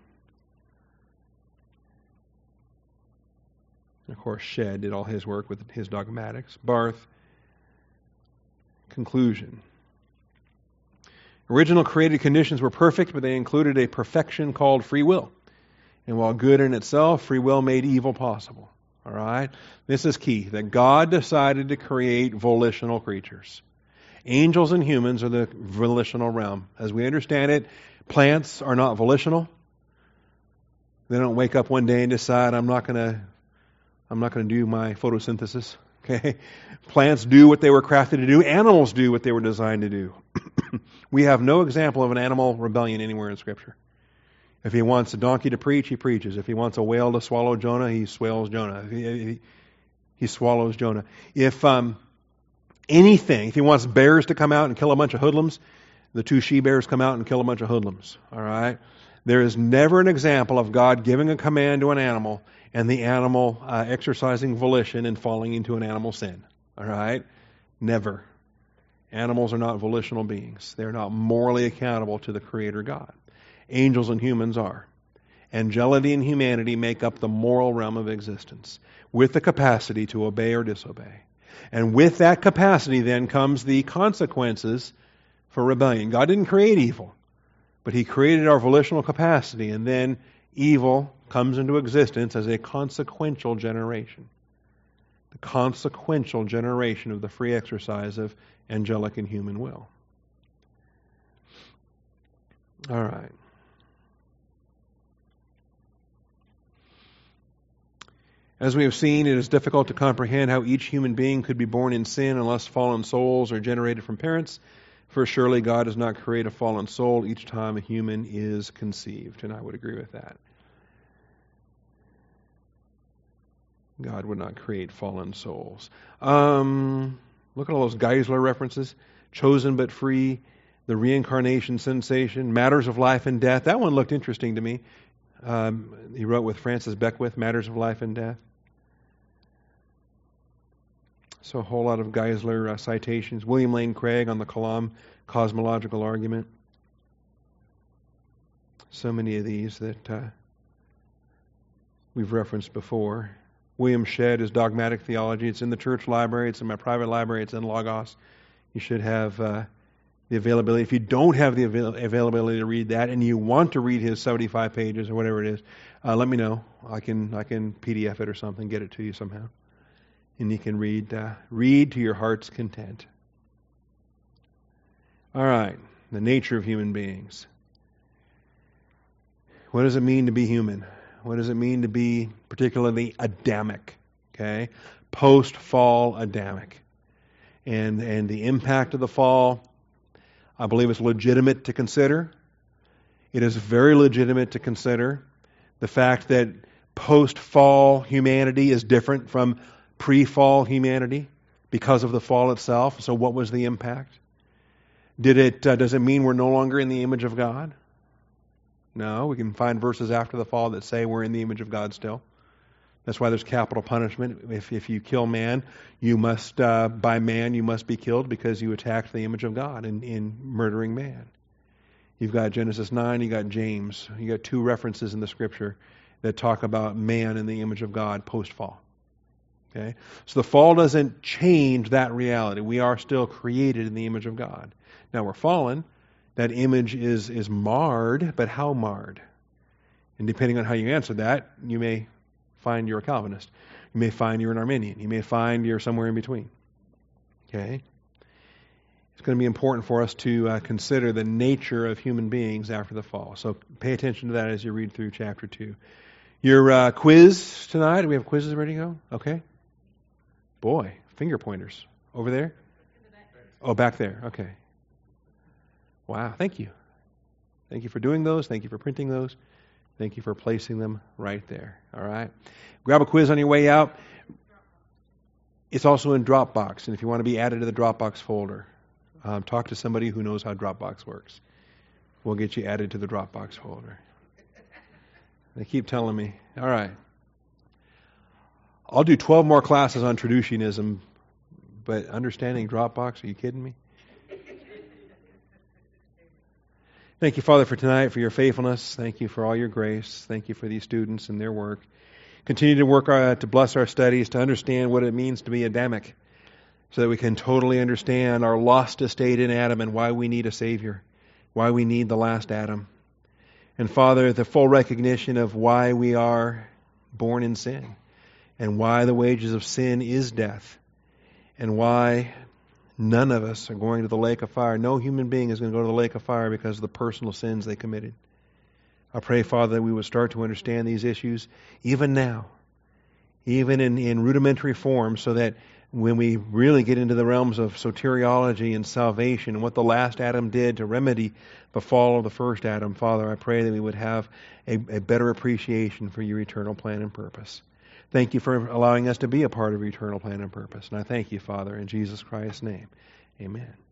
And of course, Shedd did all his work with his dogmatics. Barth. Conclusion. Original created conditions were perfect, but they included a perfection called free will. And while good in itself, free will made evil possible. All right? This is key, that God decided to create volitional creatures. Angels and humans are the volitional realm. As we understand it, plants are not volitional. They don't wake up one day and decide, I'm not going to I'm not going to do my photosynthesis. Okay? Plants do what they were crafted to do. Animals do what they were designed to do. We have no example of an animal rebellion anywhere in Scripture. If He wants a donkey to preach, He preaches. If He wants a whale to swallow Jonah, He swallows Jonah. He, he, he swallows Jonah. If um, anything, if He wants bears to come out and kill a bunch of hoodlums, the two she-bears come out and kill a bunch of hoodlums. All right? There is never an example of God giving a command to an animal and the animal uh, exercising volition and falling into an animal sin. All right? Never. Animals are not volitional beings. They're not morally accountable to the Creator God. Angels and humans are. Angelity and humanity make up the moral realm of existence, with the capacity to obey or disobey. And with that capacity then comes the consequences for rebellion. God didn't create evil, but He created our volitional capacity, and then evil comes into existence as a consequential generation. The consequential generation of the free exercise of angelic and human will. All right. As we have seen, it is difficult to comprehend how each human being could be born in sin unless fallen souls are generated from parents. For surely God does not create a fallen soul each time a human is conceived. And I would agree with that. God would not create fallen souls. Um, look at all those Geisler references. Chosen but free, the reincarnation sensation, matters of life and death. That one looked interesting to me. Um, he wrote with Francis Beckwith, Matters of Life and Death. So a whole lot of Geisler uh, citations. William Lane Craig on the Kalam cosmological argument. So many of these that uh, we've referenced before. William Shedd, his dogmatic theology. It's in the church library. It's in my private library. It's in Logos. You should have uh, the availability. If you don't have the avail- availability to read that, and you want to read his seventy-five pages or whatever it is, uh, let me know. I can I can P D F it or something, get it to you somehow, and you can read uh, read to your heart's content. All right, the nature of human beings. What does it mean to be human? What does it mean to be particularly Adamic? Okay, post-fall Adamic, and and the impact of the fall. I believe it's legitimate to consider. It is very legitimate to consider the fact that post-fall humanity is different from pre-fall humanity because of the fall itself. So, what was the impact? Did it? Uh, does it mean we're no longer in the image of God? No, we can find verses after the fall that say we're in the image of God still. That's why there's capital punishment. If if you kill man, you must, uh, by man, you must be killed because you attacked the image of God in, in murdering man. You've got Genesis nine, you got James. You got two references in the Scripture that talk about man in the image of God post-fall. Okay, so the fall doesn't change that reality. We are still created in the image of God. Now we're fallen. That image is is marred, but how marred? And depending on how you answer that, you may find you're a Calvinist. You may find you're an Arminian. You may find you're somewhere in between. Okay? It's going to be important for us to uh, consider the nature of human beings after the fall. So pay attention to that as you read through chapter two. Your uh, quiz tonight, do we have quizzes ready to go? Okay. Boy, finger pointers. Over there? Oh, back there. Okay. Wow, thank you. Thank you for doing those. Thank you for printing those. Thank you for placing them right there. All right. Grab a quiz on your way out. It's also in Dropbox. And if you want to be added to the Dropbox folder, um, talk to somebody who knows how Dropbox works. We'll get you added to the Dropbox folder. They keep telling me. All right. I'll do twelve more classes on Traducianism, but understanding Dropbox, are you kidding me? Thank you, Father, for tonight, for your faithfulness. Thank you for all your grace. Thank you for these students and their work. Continue to work uh, to bless our studies, to understand what it means to be Adamic, so that we can totally understand our lost estate in Adam and why we need a Savior, why we need the last Adam. And Father, the full recognition of why we are born in sin, and why the wages of sin is death, and why none of us are going to the lake of fire. No human being is going to go to the lake of fire because of the personal sins they committed. I pray, Father, that we would start to understand these issues even now, even in, in rudimentary form, so that when we really get into the realms of soteriology and salvation and what the last Adam did to remedy the fall of the first Adam, Father, I pray that we would have a, a better appreciation for your eternal plan and purpose. Thank you for allowing us to be a part of your eternal plan and purpose. And I thank you, Father, in Jesus Christ's name. Amen.